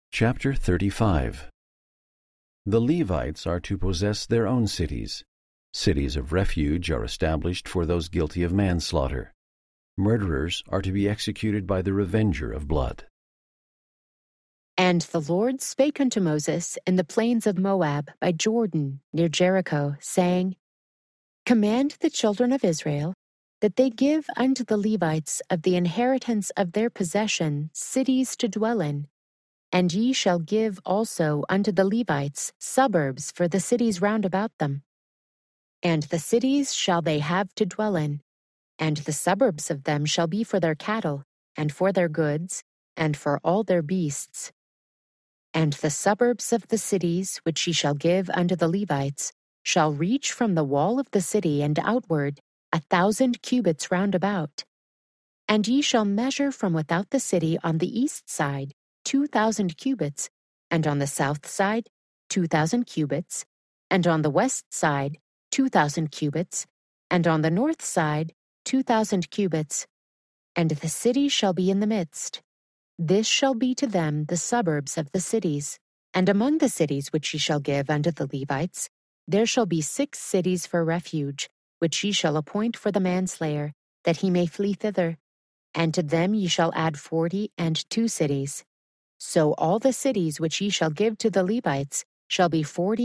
Chapter 35. The Levites are to possess their own cities. Cities of refuge are established for those guilty of manslaughter. Murderers are to be executed by the revenger of blood. And the Lord spake unto Moses in the plains of Moab by Jordan near Jericho, saying, Command the children of Israel that they give unto the Levites of the inheritance of their possession cities to dwell in. And ye shall give also unto the Levites suburbs for the cities round about them. And the cities shall they have to dwell in, and the suburbs of them shall be for their cattle, and for their goods, and for all their beasts. And the suburbs of the cities which ye shall give unto the Levites shall reach from the wall of the city and outward 1,000 cubits round about. And ye shall measure from without the city on the east side 2,000 cubits, and on the south side 2,000 cubits, and on the west side 2,000 cubits, and on the north side 2,000 cubits. And the city shall be in the midst. This shall be to them the suburbs of the cities. And among the cities which ye shall give unto the Levites, there shall be 6 cities for refuge, which ye shall appoint for the manslayer, that he may flee thither. And to them ye shall add 42 cities. So all the cities which ye shall give to the Levites shall be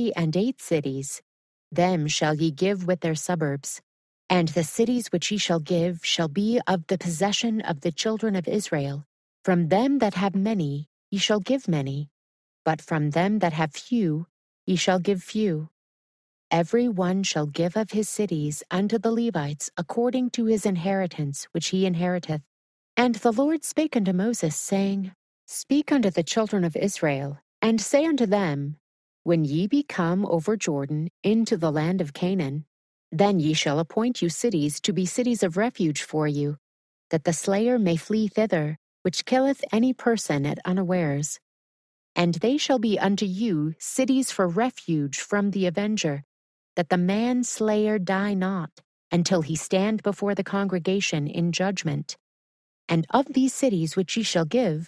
48 cities. Them shall ye give with their suburbs. And the cities which ye shall give shall be of the possession of the children of Israel. From them that have many ye shall give many, but from them that have few ye shall give few. Every one shall give of his cities unto the Levites according to his inheritance which he inheriteth. And the Lord spake unto Moses, saying, Speak unto the children of Israel, and say unto them, When ye be come over Jordan into the land of Canaan, then ye shall appoint you cities to be cities of refuge for you, that the slayer may flee thither, which killeth any person at unawares. And they shall be unto you cities for refuge from the avenger, that the manslayer die not, until he stand before the congregation in judgment. And of these cities which ye shall give,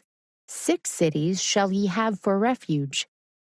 6 cities shall ye have for refuge.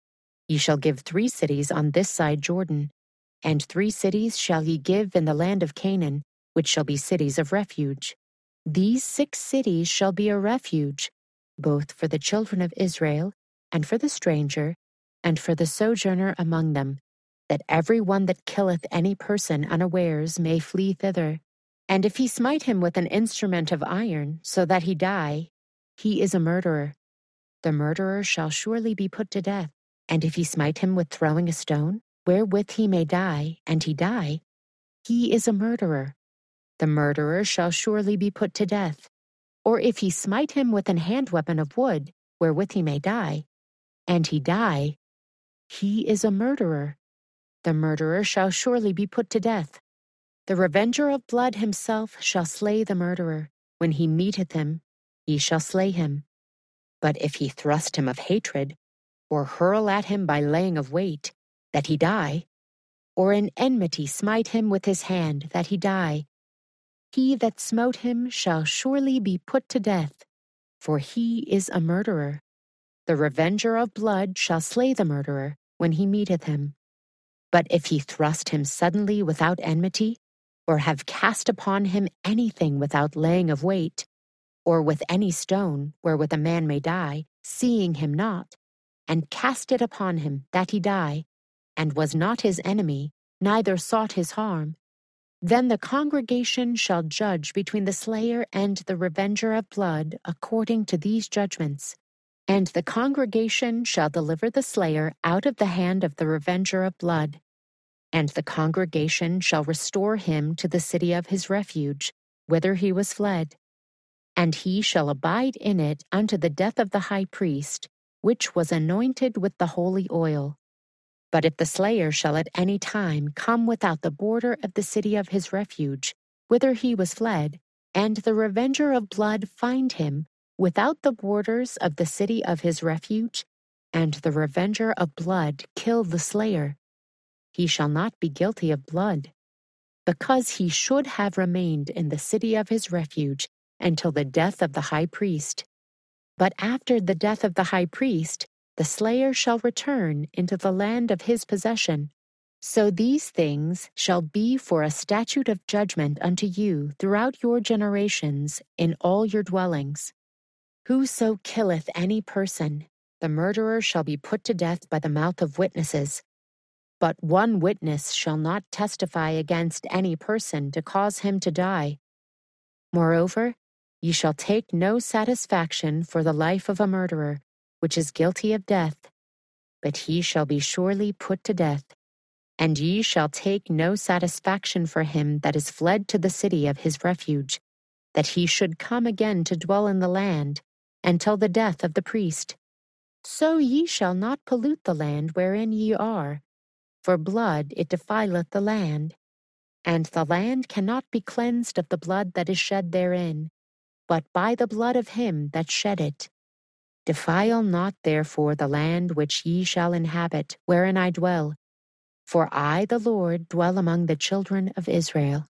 Ye shall give 3 cities on this side Jordan, and 3 cities shall ye give in the land of Canaan, which shall be cities of refuge. These 6 cities shall be a refuge, both for the children of Israel, and for the stranger, and for the sojourner among them, that every one that killeth any person unawares may flee thither. And if he smite him with an instrument of iron, so that he die, he is a murderer. The murderer shall surely be put to death. And if he smite him with throwing a stone, wherewith he may die, and he die, he is a murderer. The murderer shall surely be put to death. Or if he smite him with an hand weapon of wood, wherewith he may die, and he die, he is a murderer. The murderer shall surely be put to death. The revenger of blood himself shall slay the murderer. When he meeteth him, he shall slay him. But if he thrust him of hatred, or hurl at him by laying of weight, that he die, or in enmity smite him with his hand, that he die, he that smote him shall surely be put to death, for he is a murderer. The revenger of blood shall slay the murderer when he meeteth him. But if he thrust him suddenly without enmity, or have cast upon him anything without laying of weight, or with any stone wherewith a man may die, seeing him not, and cast it upon him that he die, and was not his enemy, neither sought his harm, then the congregation shall judge between the slayer and the revenger of blood according to these judgments. And the congregation shall deliver the slayer out of the hand of the revenger of blood. And the congregation shall restore him to the city of his refuge, whither he was fled. And he shall abide in it unto the death of the high priest, which was anointed with the holy oil. But if the slayer shall at any time come without the border of the city of his refuge, whither he was fled, and the revenger of blood find him without the borders of the city of his refuge, and the revenger of blood kill the slayer, he shall not be guilty of blood, because he should have remained in the city of his refuge until the death of the high priest. But after the death of the high priest, the slayer shall return into the land of his possession. So these things shall be for a statute of judgment unto you throughout your generations in all your dwellings. Whoso killeth any person, the murderer shall be put to death by the mouth of witnesses. But one witness shall not testify against any person to cause him to die. Moreover, ye shall take no satisfaction for the life of a murderer, which is guilty of death, but he shall be surely put to death. And ye shall take no satisfaction for him that is fled to the city of his refuge, that he should come again to dwell in the land, until the death of the priest. So ye shall not pollute the land wherein ye are, for blood it defileth the land, and the land cannot be cleansed of the blood that is shed therein, but by the blood of him that shed it. Defile not therefore the land which ye shall inhabit, wherein I dwell. For I, the Lord, dwell among the children of Israel.